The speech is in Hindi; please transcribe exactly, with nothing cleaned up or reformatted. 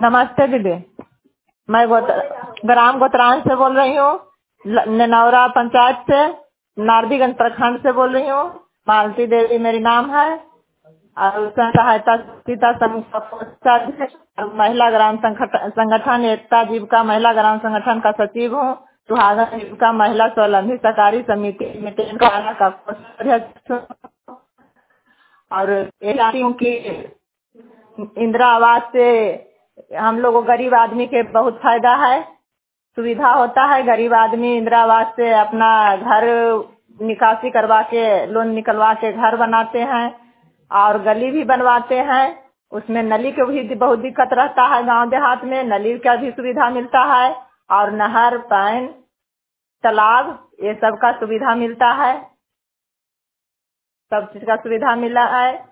नमस्ते दीदी। मैं गोत, ग्राम गोतरान से बोल रही हूँ, ननौरा पंचायत से, नारदीगंज प्रखंड से बोल रही हूँ। मालती देवी मेरी नाम है और सहायता सीता संघ महिला ग्राम संगठन एकता जीविका महिला ग्राम संगठन का सचिव हूँ। सुहागन जीविका महिला स्वावलंबी सहकारी समिति लिमिटेड का अध्यक्ष हूँ। और ये चाहती हूँ कि इंदिरा आवास से हम लोगों गरीब आदमी के बहुत फायदा है, सुविधा होता है। गरीब आदमी इंदिरा आवास से अपना घर निकासी करवा के लोन निकलवा के घर बनाते हैं और गली भी बनवाते हैं। उसमें नली के भी बहुत दिक्कत रहता है, गांव देहात में नली का भी सुविधा मिलता है और नहर पानी तालाब ये सब का सुविधा मिलता है, सब चीज का सुविधा मिला है।